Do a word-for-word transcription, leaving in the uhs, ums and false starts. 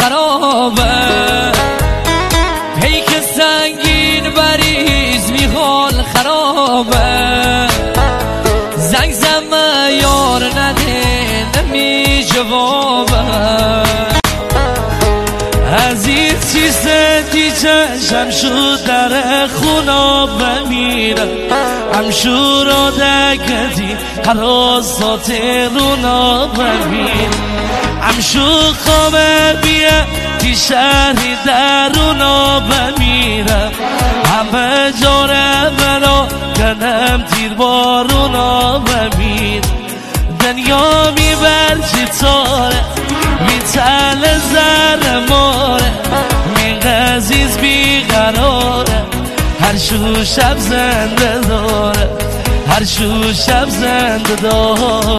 خرابه، پیک سنگین بریز می حال خرابه. زنگ زمه یار نده نمی جوابه، از این چیزه دی چشم شد در خونا بمیرم. همشو را دکتی حراسات رونا بمیرم. همشو خوابه بیه دی شهری درونا بمیرم. همه جاره برا کنم تیر بارونا بمیرم. دنیا میبر چی تاره می تل زر ماره، می عزیز بیقراره، هر شو شب زنده داره، هر شو شب زنده داره.